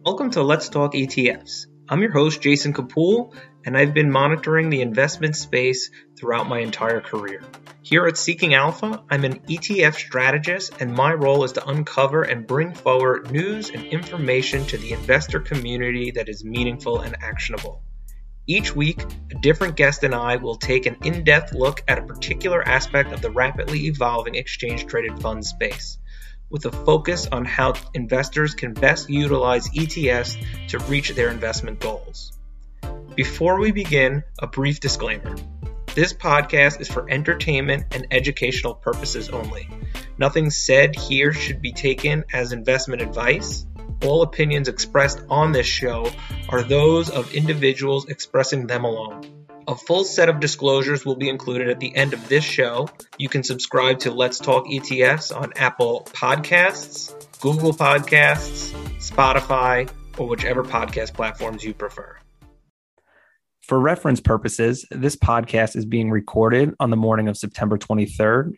Welcome to Let's Talk ETFs. I'm your host, Jason Kapoor, and I've been monitoring the investment space throughout my entire career. Here at Seeking Alpha, I'm an ETF strategist, and my role is to uncover and bring forward news and information to the investor community that is meaningful and actionable. Each week, a different guest and I will take an in-depth look at a particular aspect of the rapidly evolving exchange-traded fund space, with a focus on how investors can best utilize ETFs to reach their investment goals. Before we begin, a brief disclaimer. This podcast is for entertainment and educational purposes only. Nothing said here should be taken as investment advice. All opinions expressed on this show are those of individuals expressing them alone. A full set of disclosures will be included at the end of this show. You can subscribe to Let's Talk ETFs on Apple Podcasts, Google Podcasts, Spotify, or whichever podcast platforms you prefer. For reference purposes, this podcast is being recorded on the morning of September 23rd,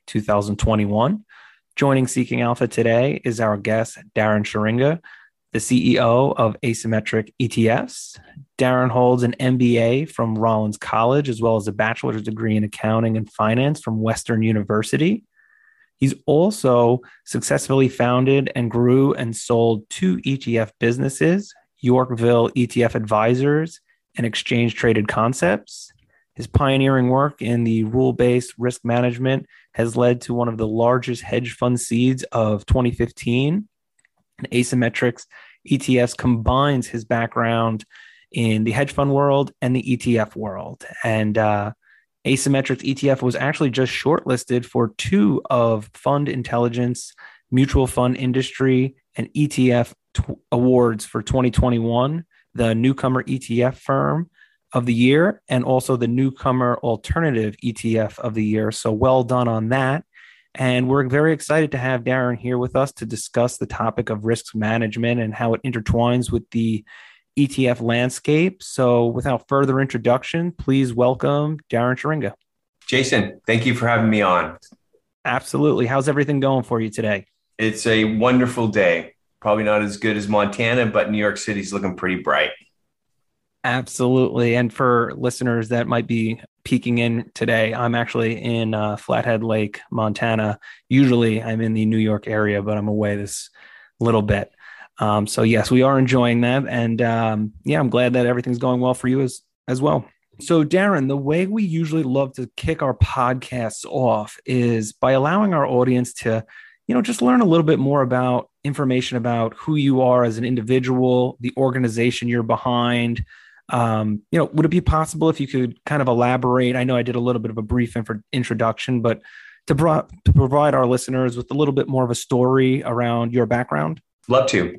2021. Joining Seeking Alpha today is our guest, Darren Sharinga, the CEO of Asymmetric ETFs. Darren holds an MBA from Rollins College, as well as a bachelor's degree in accounting and finance from Western University. He's also successfully founded and grew and sold two ETF businesses, Yorkville ETF Advisors and Exchange Traded Concepts. His pioneering work in the rule-based risk management has led to one of the largest hedge fund seeds of 2015. And Asymmetric's ETFs combines his background in the hedge fund world and the ETF world. And Asymmetric's ETF was actually just shortlisted for two of Fund Intelligence, Mutual Fund Industry, and ETF awards for 2021, the Newcomer ETF Firm of the Year, and also the Newcomer Alternative ETF of the Year. So well done on that. And we're very excited to have Darren here with us to discuss the topic of risk management and how it intertwines with the ETF landscape. So without further introduction, please welcome Darren Sharinga. Jason, thank you for having me on. Absolutely. How's everything going for you today? It's a wonderful day. Probably not as good as Montana, but New York City's looking pretty bright. Absolutely. And for listeners that might be peeking in today, I'm actually in Flathead Lake, Montana. Usually I'm in the New York area, but I'm away this little bit. So yes, we are enjoying that. And I'm glad that everything's going well for you as well. So Darren, the way we usually love to kick our podcasts off is by allowing our audience to, just learn a little bit more about information about who you are as an individual, the organization you're behind. Would it be possible if you could kind of elaborate? I know I did a little bit of a brief introduction, but to provide our listeners with a little bit more of a story around your background? Love to.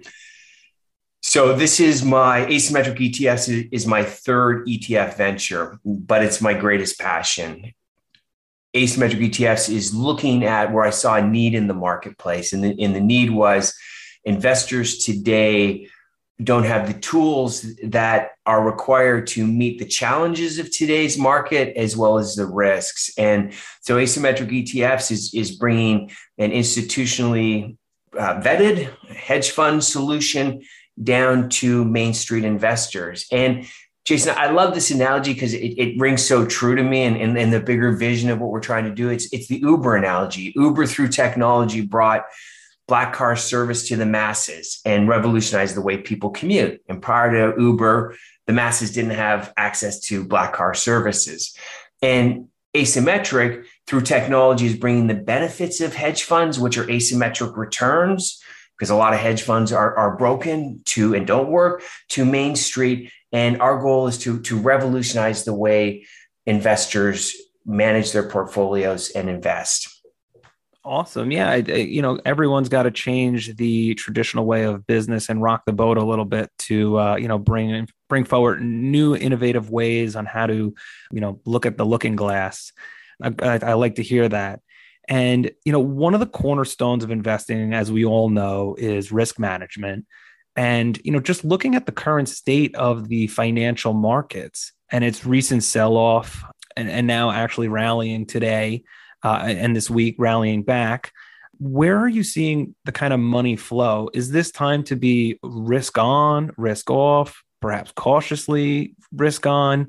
So this is my Asymmetric ETFs is my third ETF venture, but it's my greatest passion. Asymmetric ETFs is looking at where I saw a need in the marketplace. And the need was investors today don't have the tools that are required to meet the challenges of today's market as well as the risks. And so Asymmetric ETFs is bringing an institutionally vetted hedge fund solution down to Main Street investors. And Jason, I love this analogy because it rings so true to me and the bigger vision of what we're trying to do. It's the Uber analogy. Uber through technology brought black car service to the masses and revolutionized the way people commute. And prior to Uber, the masses didn't have access to black car services. And Asymmetric through technology is bringing the benefits of hedge funds, which are asymmetric returns, because a lot of hedge funds are broken and don't work, to Main Street. And our goal is to revolutionize the way investors manage their portfolios and invest. Awesome. Yeah. Everyone's got to change the traditional way of business and rock the boat a little bit to, bring forward new innovative ways on how to, look at the looking glass. I like to hear that. And, one of the cornerstones of investing, as we all know, is risk management. And, just looking at the current state of the financial markets and its recent sell-off and now actually rallying today, and this week rallying back, Where are you seeing the kind of money flow? Is this time to be risk on, risk off, perhaps cautiously risk on?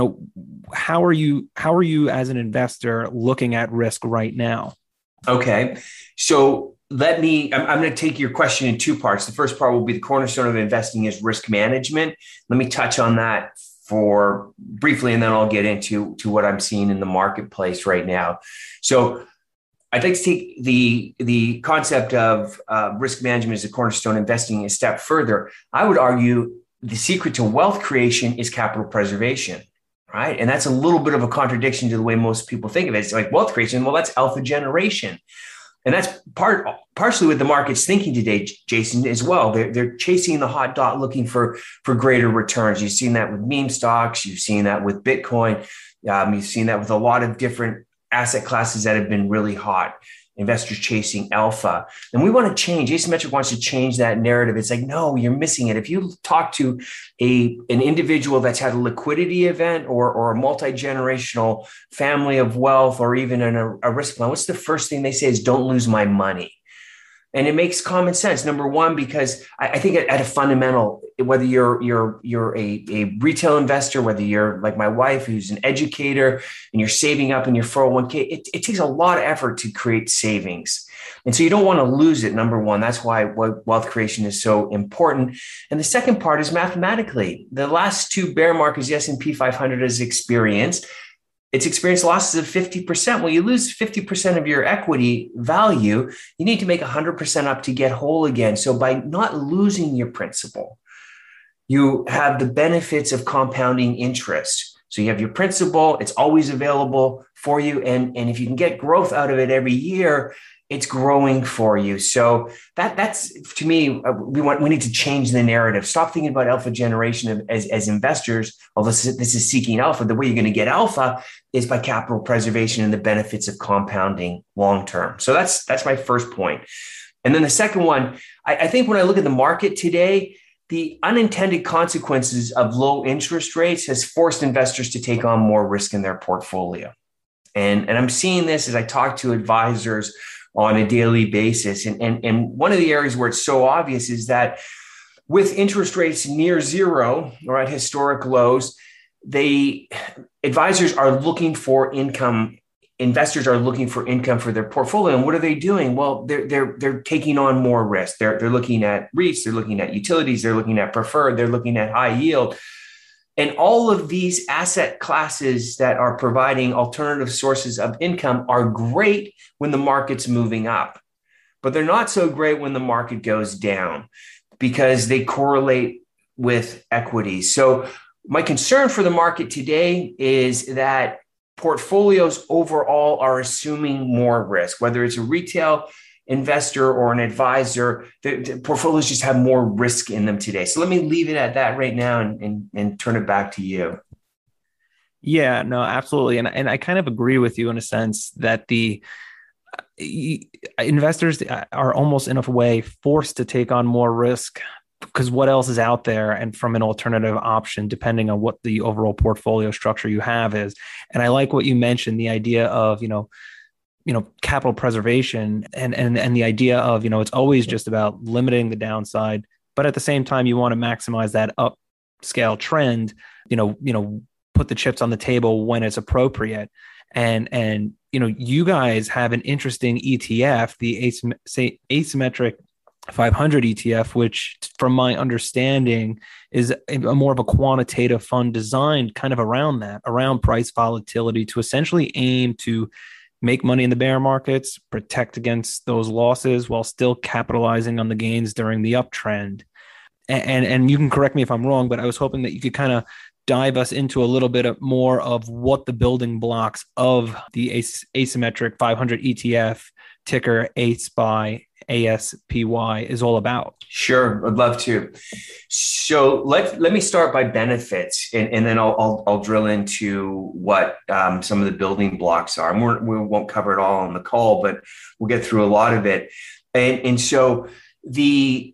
How are you as an investor looking at risk right now? Okay. So I'm going to take your question in two parts. The first part will be the cornerstone of investing is risk management. Let me touch on that for briefly, and then I'll get into what I'm seeing in the marketplace right now. So I'd like to take the concept of risk management as a cornerstone investing a step further. I would argue the secret to wealth creation is capital preservation, right? And that's a little bit of a contradiction to the way most people think of it. It's like wealth creation, well, that's alpha generation. And that's partially what the market's thinking today, Jason, as well. They're chasing the hot dot, looking for greater returns. You've seen that with meme stocks. You've seen that with Bitcoin. You've seen that with a lot of different asset classes that have been really hot. Investors chasing alpha. And we want to change. Asymmetric wants to change that narrative. It's like, no, you're missing it. If you talk to an individual that's had a liquidity event or a multi-generational family of wealth, or even a risk plan, what's the first thing they say is, don't lose my money. And it makes common sense. Number one, because I think at a fundamental, whether you're a retail investor, whether you're like my wife, who's an educator, and you're saving up in your 401k, it takes a lot of effort to create savings. And so you don't want to lose it. Number one, that's why wealth creation is so important. And the second part is mathematically. The last two bear markets the S&P 500 has experienced, it's experienced losses of 50%. Well, you lose 50% of your equity value, you need to make 100% up to get whole again. So by not losing your principal, you have the benefits of compounding interest. So you have your principal, it's always available for you. And if you can get growth out of it every year, it's growing for you. So that's to me, we need to change the narrative. Stop thinking about alpha generation as investors. Although this is seeking alpha, the way you're going to get alpha is by capital preservation and the benefits of compounding long term. So that's my first point. And then the second one, I think when I look at the market today, the unintended consequences of low interest rates has forced investors to take on more risk in their portfolio. And I'm seeing this as I talk to advisors on a daily basis. And one of the areas where it's so obvious is that with interest rates near zero or at historic lows, advisors are looking for income. Investors are looking for income for their portfolio. And what are they doing? Well, they're taking on more risk. They're looking at REITs, they're looking at utilities, they're looking at preferred, they're looking at high yield. And all of these asset classes that are providing alternative sources of income are great when the market's moving up, but they're not so great when the market goes down because they correlate with equity. So my concern for the market today is that portfolios overall are assuming more risk, whether it's a retail investor or an advisor. The portfolios just have more risk in them today. So let me leave it at that right now and turn it back to you. Yeah, no, absolutely. And I kind of agree with you in a sense that the investors are almost in a way forced to take on more risk because what else is out there and from an alternative option, depending on what the overall portfolio structure you have is. And I like what you mentioned, the idea of, capital preservation and the idea of, it's always just about limiting the downside, but at the same time, you want to maximize that upscale trend, put the chips on the table when it's appropriate. And you guys have an interesting ETF, the asymmetric 500 ETF, which from my understanding is a more of a quantitative fund designed kind of around price volatility to essentially aim to make money in the bear markets, protect against those losses while still capitalizing on the gains during the uptrend. And you can correct me if I'm wrong, but I was hoping that you could kind of dive us into a little bit more of what the building blocks of the asymmetric 500 ETF, ticker ASPY, ASPY, is all about. Sure, I'd love to. So let me start by benefits, and then I'll drill into what some of the building blocks are. And we won't cover it all on the call, but we'll get through a lot of it. And so the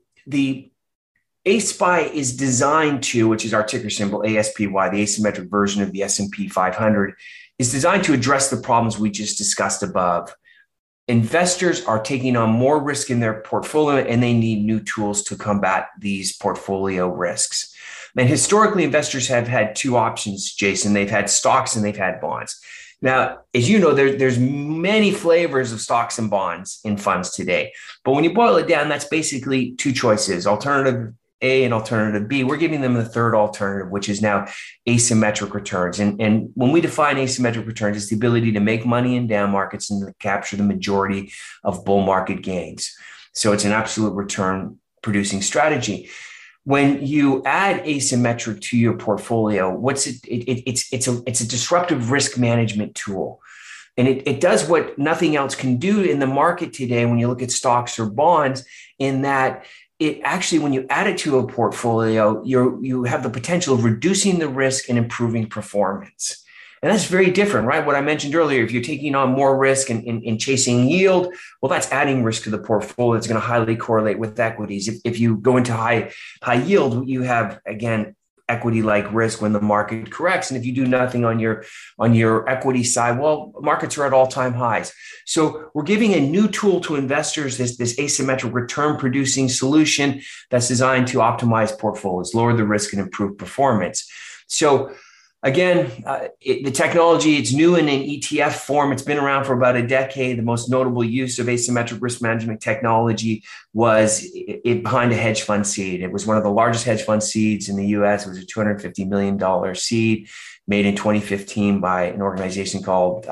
ASPY is designed to, which is our ticker symbol, ASPY, the asymmetric version of the S&P 500, is designed to address the problems we just discussed above. investors are taking on more risk in their portfolio and they need new tools to combat these portfolio risks. And historically, investors have had two options, Jason. They've had stocks and they've had bonds. Now, as you know, there's many flavors of stocks and bonds in funds today. But when you boil it down, that's basically two choices, alternative A and alternative B. We're giving them the third alternative, which is now asymmetric returns. And when we define asymmetric returns, it's the ability to make money in down markets and to capture the majority of bull market gains. So it's an absolute return producing strategy. When you add asymmetric to your portfolio, it's a disruptive risk management tool. And it does what nothing else can do in the market today when you look at stocks or bonds, in that it actually, when you add it to a portfolio, you have the potential of reducing the risk and improving performance. And that's very different, right? What I mentioned earlier, if you're taking on more risk and chasing yield, well, that's adding risk to the portfolio. It's going to highly correlate with equities. If you go into high yield, you have, again, equity-like risk when the market corrects. And if you do nothing on your equity side, well, markets are at all-time highs. So we're giving a new tool to investors, this asymmetric return-producing solution that's designed to optimize portfolios, lower the risk, and improve performance. So again, the technology, it's new in an ETF form. It's been around for about a decade. The most notable use of asymmetric risk management technology was behind a hedge fund seed. It was one of the largest hedge fund seeds in the US. It was a $250 million seed made in 2015 by an organization called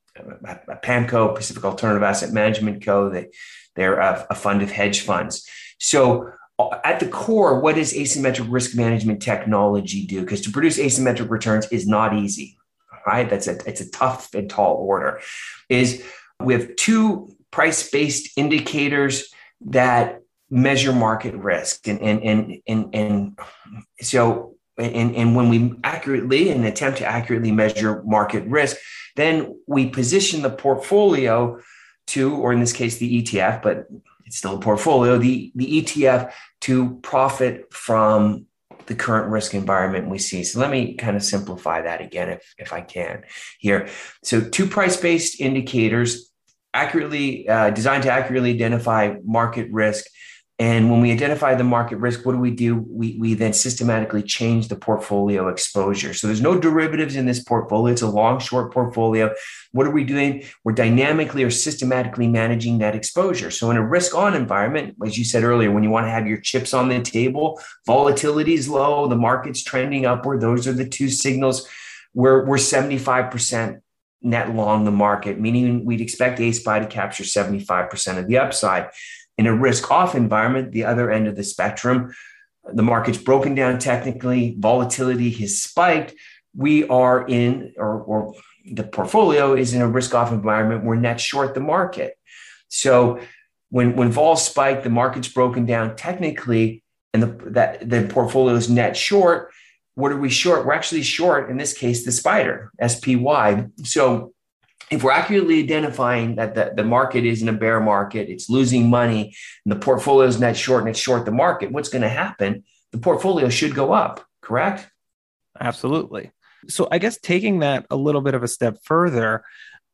PAMCO, Pacific Alternative Asset Management Co. They're a fund of hedge funds. So at the core, what does asymmetric risk management technology do? Because to produce asymmetric returns is not easy, right? It's a tough and tall order. We have two price-based indicators that measure market risk. And so when we attempt to accurately measure market risk, then we position the portfolio to, or in this case, the ETF, but it's still a portfolio, the ETF to profit from the current risk environment we see. So let me kind of simplify that again, if I can here. So two price-based indicators designed to accurately identify market risk. And when we identify the market risk, what do? We then systematically change the portfolio exposure. So there's no derivatives in this portfolio. It's a long, short portfolio. What are we doing? We're dynamically or systematically managing that exposure. So in a risk-on environment, as you said earlier, when you want to have your chips on the table, volatility is low, the market's trending upward. Those are the two signals. We're 75% net long the market, meaning we'd expect ASPI to capture 75% of the upside. In a risk-off environment, the other end of the spectrum, the market's broken down technically, volatility has spiked. We are in, or the portfolio is in a risk-off environment. We're net short the market. So when vols spike, the market's broken down technically, and the portfolio is net short. What are we short? We're actually short, in this case, the SPDR, SPY. So if we're accurately identifying that the market is in a bear market, it's losing money, and the portfolio is net short and it's short the market, what's going to happen? The portfolio should go up, correct? Absolutely. So I guess taking that a little bit of a step further,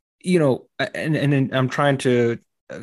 and I'm trying to,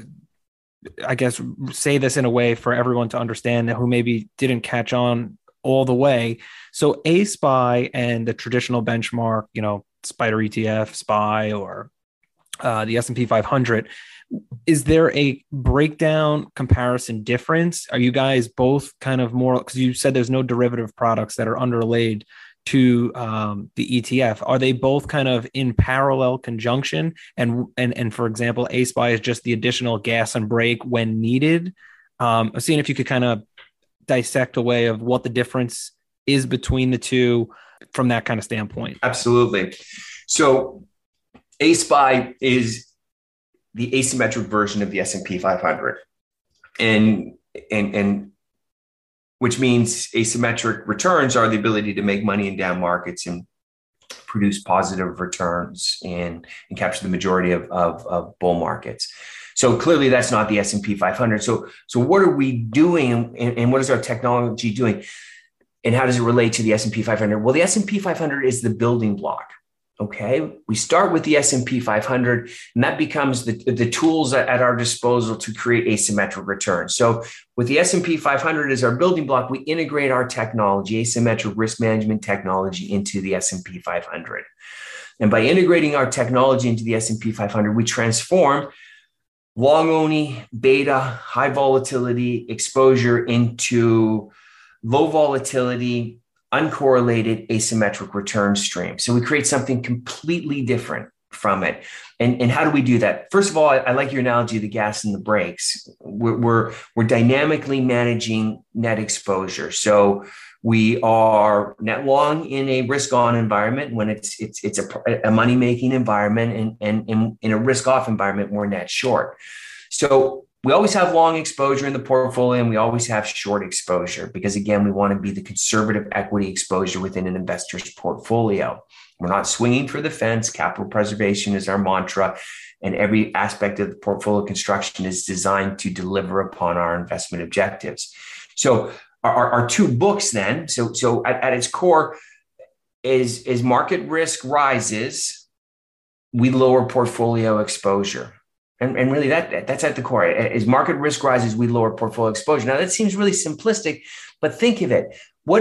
I guess, say this in a way for everyone to understand who maybe didn't catch on all the way. So ASPY and the traditional benchmark, SPDR ETF, SPY, or the S&P 500, is there a breakdown comparison difference? Are you guys both kind of more, because you said there's no derivative products that are underlaid to the ETF. Are they both kind of in parallel conjunction? And for example, ASPY is just the additional gas and brake when needed. I'm seeing if you could kind of dissect a way of what the difference is between the two from that kind of standpoint. Absolutely. So ASPY is the asymmetric version of the S&P 500, and which means asymmetric returns are the ability to make money in down markets and produce positive returns and capture the majority of bull markets. So clearly that's not the S&P 500. So what are we doing, and what is our technology doing, and how does it relate to the S&P 500? Well, the S&P 500 is the building block. Okay, we start with the S&P 500, and that becomes the tools at our disposal to create asymmetric returns. So with the S&P 500 as our building block, we integrate our technology, asymmetric risk management technology, into the S&P 500. And by integrating our technology into the S&P 500, we transform long-only, beta, high volatility exposure into low volatility, uncorrelated asymmetric return stream. So we create something completely different from it. And how do we do that? First of all, I like your analogy of the gas and the brakes. We're dynamically managing net exposure. So we are net long in a risk-on environment when it's a money-making environment, and in a risk-off environment, we're net short. So we always have long exposure in the portfolio, and we always have short exposure because, again, we want to be the conservative equity exposure within an investor's portfolio. We're not swinging for the fence. Capital preservation is our mantra, and every aspect of the portfolio construction is designed to deliver upon our investment objectives. So our two books then, so at its core is market risk rises, we lower portfolio exposure. And really that's at the core. As market risk rises, we lower portfolio exposure. Now that seems really simplistic, but think of it. What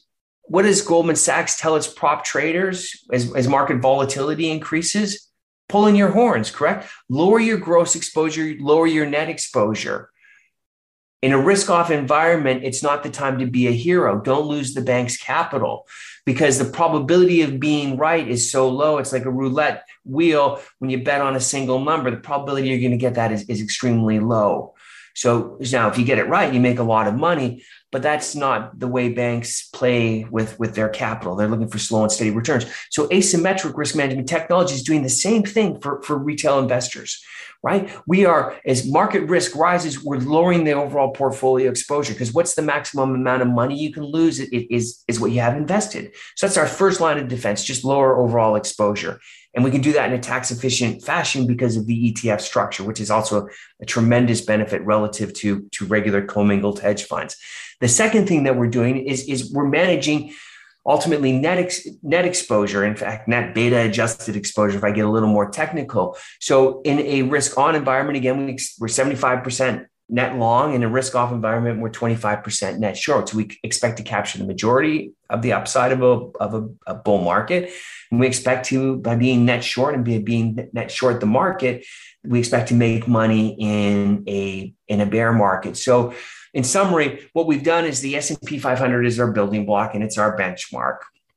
does Goldman Sachs tell its prop traders as market volatility increases? Pull in your horns, correct? Lower your gross exposure, lower your net exposure. In a risk-off environment, it's not the time to be a hero. Don't lose the bank's capital because the probability of being right is so low. It's like a roulette wheel. When you bet on a single number, the probability you're going to get that is extremely low. So now if you get it right, you make a lot of money, but that's not the way banks play with their capital. They're looking for slow and steady returns. So asymmetric risk management technology is doing the same thing for retail investors, right? We are, as market risk rises, we're lowering the overall portfolio exposure because what's the maximum amount of money you can lose is what you have invested. So that's our first line of defense, just lower overall exposure. And we can do that in a tax efficient fashion because of the ETF structure, which is also a tremendous benefit relative to regular commingled hedge funds. The second thing that we're doing is we're managing ultimately net exposure. In fact, net beta adjusted exposure, if I get a little more technical. So in a risk on environment, again, we're 75% net long. In a risk off environment, we're 25% net short. So we expect to capture the majority of the upside of a bull market. And we expect to, by being net short and being net short the market, we expect to make money in a bear market. So in summary, what we've done is the S&P 500 is our building block and it's our benchmark.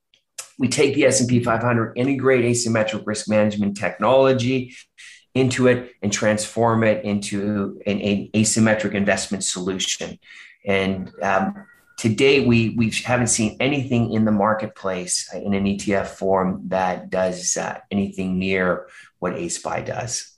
We take the S&P 500, integrate asymmetric risk management technology into it and transform it into an asymmetric investment solution. And to date, we haven't seen anything in the marketplace in an ETF form that does anything near what ASPI does.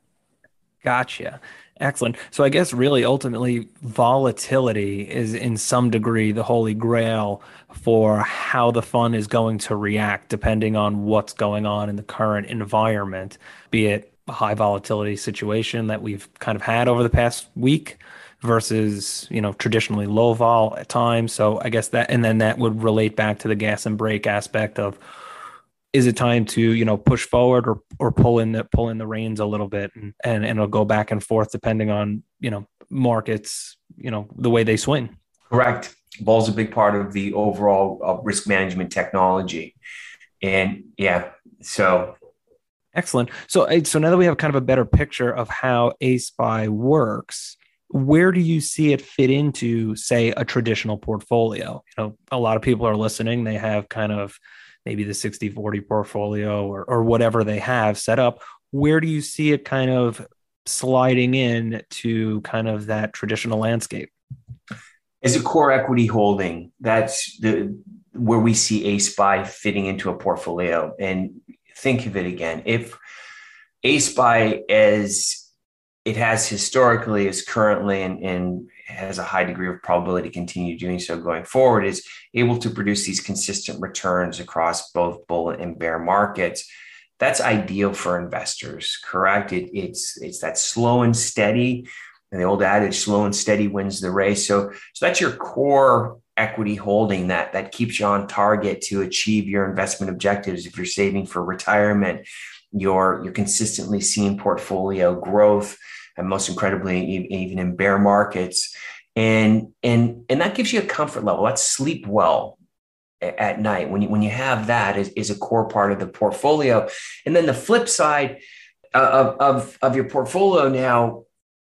Gotcha. Excellent. So I guess really ultimately volatility is in some degree the holy grail for how the fund is going to react depending on what's going on in the current environment, be it a high volatility situation that we've kind of had over the past week versus, traditionally low vol at times. So I guess that, and then that would relate back to the gas and brake aspect of, is it time to, push forward or pull in the reins a little bit and it'll go back and forth depending on, markets, the way they swing. Correct. Vol's a big part of the overall risk management technology. And so. Excellent. So now that we have kind of a better picture of how ASPI works, where do you see it fit into, say, a traditional portfolio? A lot of people are listening. They have kind of maybe the 60-40 portfolio or whatever they have set up. Where do you see it kind of sliding in to kind of that traditional landscape? As a core equity holding, that's where we see ASPI fitting into a portfolio. And think of it again. If ASPI, as it has historically, is currently, and has a high degree of probability to continue doing so going forward, is able to produce these consistent returns across both bull and bear markets, that's ideal for investors, correct? It's that slow and steady, and the old adage, slow and steady wins the race. So that's your core equity holding that keeps you on target to achieve your investment objectives. If you're saving for retirement, you're consistently seeing portfolio growth, and most incredibly, even in bear markets. And that gives you a comfort level. That's sleep well at night. When you have that is a core part of the portfolio. And then the flip side of your portfolio now,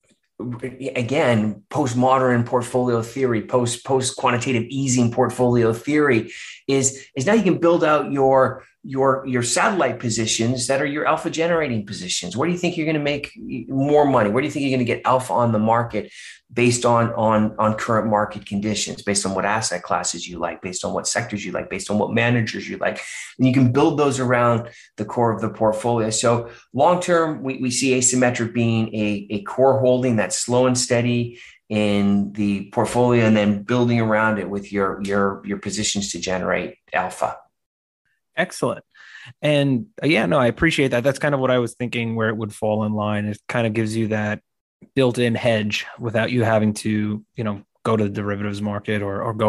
again, postmodern portfolio theory, post quantitative easing portfolio theory is now you can build out your satellite positions that are your alpha generating positions. Where do you think you're going to make more money? Where do you think you're going to get alpha on the market based on current market conditions, based on what asset classes you like, based on what sectors you like, based on what managers you like? And you can build those around the core of the portfolio. So long term, we see asymmetric being a core holding that's slow and steady in the portfolio, and then building around it with your positions to generate alpha. Excellent. And I appreciate that. That's kind of what I was thinking where it would fall in line. It kind of gives you that built-in hedge without you having to, go to the derivatives market or go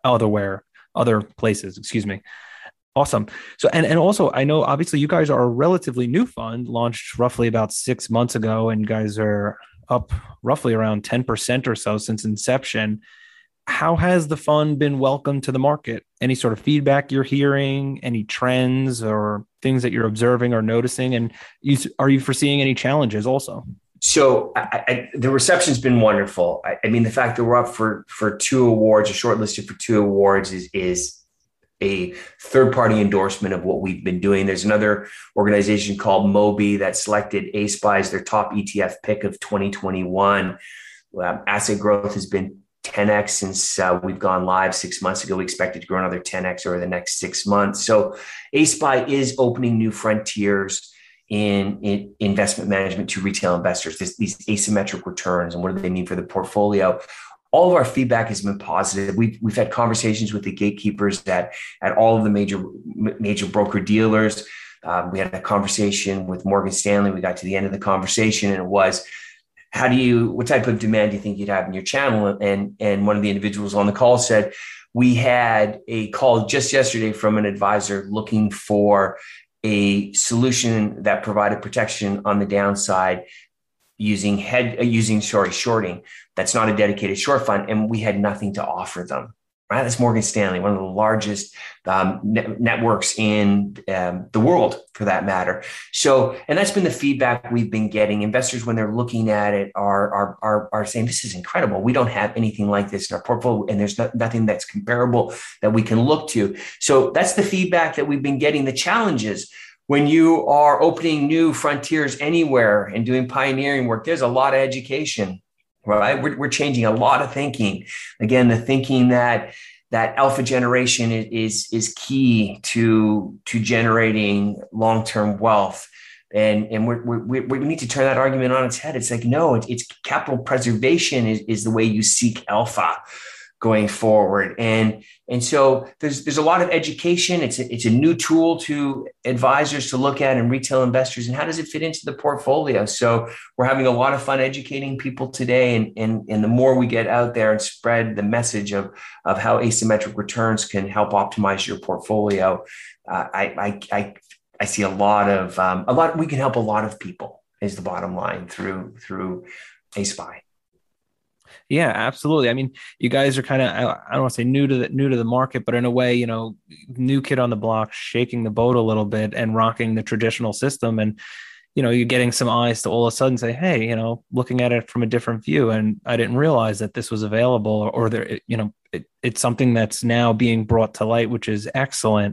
other places, excuse me. Awesome. So, and also I know obviously you guys are a relatively new fund, launched roughly about 6 months ago, and you guys are up roughly around 10% or so since inception. How has the fund been welcomed to the market? Any sort of feedback you're hearing, any trends or things that you're observing or noticing? And are you foreseeing any challenges also? So the reception's been wonderful. I mean, the fact that we're up for 2 awards, or shortlisted for 2 awards is a third-party endorsement of what we've been doing. There's another organization called Moby that selected ASPI as their top ETF pick of 2021. Asset growth has been 10x since we've gone live 6 months ago. We expect it to grow another 10x over the next 6 months. So ASPI is opening new frontiers in investment management to retail investors. These asymmetric returns, and what do they mean for the portfolio? All of our feedback has been positive. We've had conversations with the gatekeepers at all of the major broker dealers. We had a conversation with Morgan Stanley. We got to the end of the conversation, and it was, what type of demand do you think you'd have in your channel? And one of the individuals on the call said, we had a call just yesterday from an advisor looking for a solution that provided protection on the downside using shorting. That's not a dedicated short fund. And we had nothing to offer them. Right? That's Morgan Stanley, one of the largest networks in the world, for that matter. So, and that's been the feedback we've been getting. Investors, when they're looking at it, are saying, "This is incredible. We don't have anything like this in our portfolio, and there's nothing that's comparable that we can look to." So that's the feedback that we've been getting. The challenges when you are opening new frontiers anywhere and doing pioneering work, there's a lot of education. Right, we're changing a lot of thinking. Again, the thinking that alpha generation is key to generating long-term wealth, and we need to turn that argument on its head. It's like, no, it's capital preservation is the way you seek alpha going forward, and so there's a lot of education. It's a new tool to advisors to look at and retail investors, and how does it fit into the portfolio? So we're having a lot of fun educating people today, and the more we get out there and spread the message of how asymmetric returns can help optimize your portfolio, I see a lot. We can help a lot of people, is the bottom line, through ASPI. Yeah, absolutely. I mean, you guys are kind of, I don't want to say new to the market, but in a way, new kid on the block, shaking the boat a little bit and rocking the traditional system. And, you're getting some eyes to all of a sudden say, hey, looking at it from a different view. And I didn't realize that this was available, or there, it's something that's now being brought to light, which is excellent.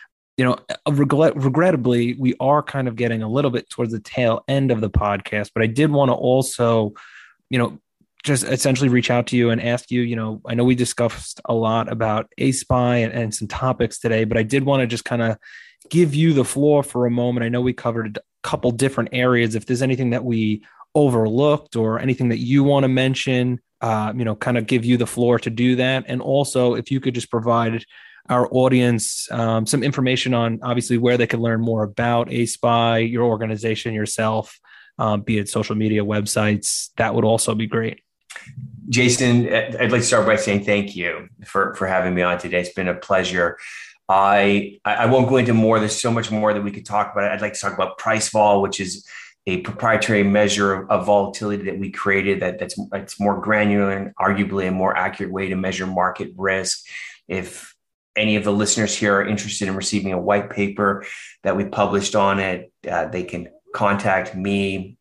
Regrettably, we are kind of getting a little bit towards the tail end of the podcast, but I did want to also, just essentially reach out to you and ask you, I know we discussed a lot about ASPI and some topics today, but I did want to just kind of give you the floor for a moment. I know we covered a couple different areas. If there's anything that we overlooked or anything that you want to mention, kind of give you the floor to do that. And also, if you could just provide our audience some information on obviously where they can learn more about ASPI, your organization, yourself, be it social media, websites, that would also be great. Jason, I'd like to start by saying thank you for having me on today. It's been a pleasure. I won't go into more. There's so much more that we could talk about. I'd like to talk about price vol, which is a proprietary measure of volatility that we created that's more granular and arguably a more accurate way to measure market risk. If any of the listeners here are interested in receiving a white paper that we published on it, they can contact me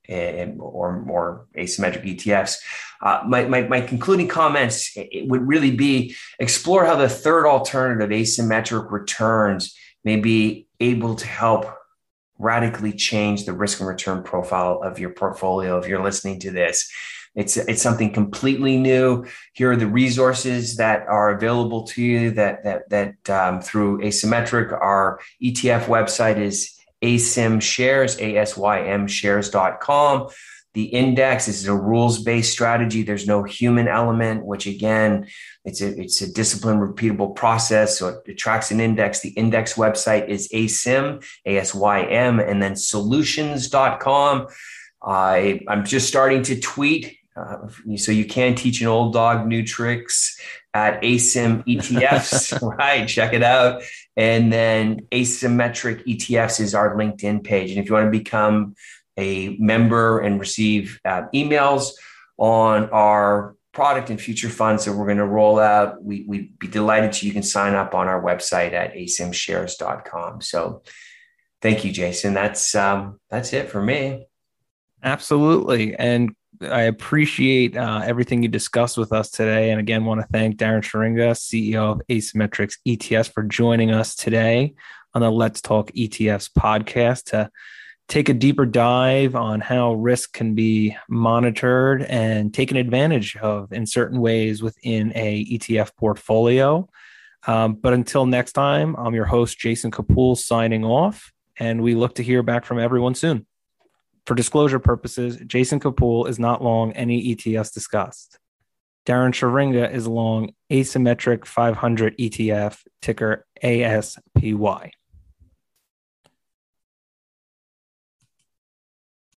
or Asymmetric ETFs. My concluding comments would really be explore how the third alternative, asymmetric returns, may be able to help radically change the risk and return profile of your portfolio. If you're listening to this, it's something completely new. Here are the resources that are available to you that through Asymmetric. Our ETF website is ASYM Shares, ASYM shares.com. The index is a rules-based strategy. There's no human element, which again, it's a disciplined, repeatable process. So it tracks an index. The index website is ASYM, ASYM, and then solutions.com. I'm just starting to tweet. So you can teach an old dog new tricks at ASYM ETFs, right? Check it out. And then Asymmetric ETFs is our LinkedIn page. And if you want to become a member and receive emails on our product and future funds that we're going to roll out, we'd be delighted to. You can sign up on our website at asymshares.com. So thank you, Jason. That's it for me. Absolutely. And I appreciate everything you discussed with us today. And again, want to thank Darren Sharinga, CEO of Asymmetrics ETFs, for joining us today on the Let's Talk ETFs podcast to take a deeper dive on how risk can be monitored and taken advantage of in certain ways within a ETF portfolio. But until next time, I'm your host, Jason Kapoor, signing off, and we look to hear back from everyone soon. For disclosure purposes, Jason Kapoor is not long any ETFs discussed. Darren Sharinga is long Asymmetric 500 ETF, ticker ASPY.